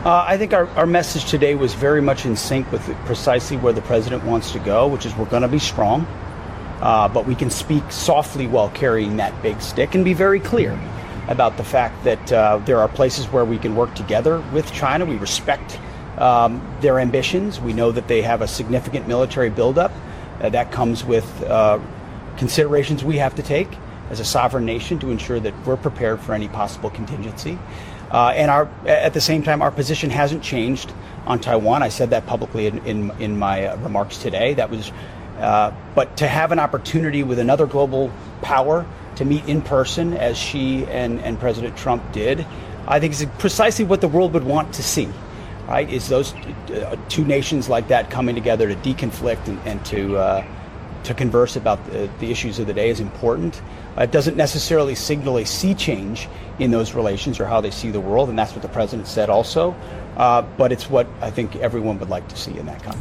I think our message today was very much in sync with precisely where the president wants to go, which is we're going to be strong, but we can speak softly while carrying that big stick and be very clear about the fact that there are places where we can work together with China. We respect their ambitions. We know that they have a significant military buildup. That comes with considerations we have to take as a sovereign nation to ensure that we're prepared for any possible contingency. And at the same time, our position hasn't changed on Taiwan. I said that publicly in my remarks today. That was, but to have an opportunity with another global power to meet in person, as Xi and President Trump did, I think is precisely what the world would want to see. Right? Is those two nations like that coming together to deconflict and to converse about the issues of the day is important. It doesn't necessarily signal a sea change in those relations or how they see the world, and that's what the president said also. But it's what I think everyone would like to see in that context.